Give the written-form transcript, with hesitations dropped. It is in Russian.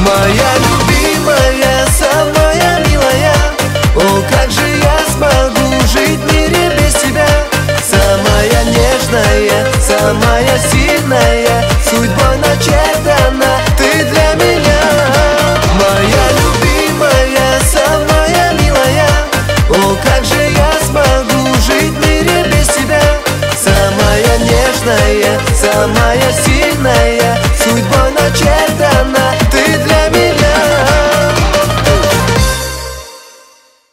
Моя любимая, самая милая, о, как же я смогу жить в мире без тебя? Самая нежная, самая сильная, судьбой начертана ты для меня. Моя любимая, самая милая, о, как же я смогу жить в мире без тебя? Самая нежная, самая сильная,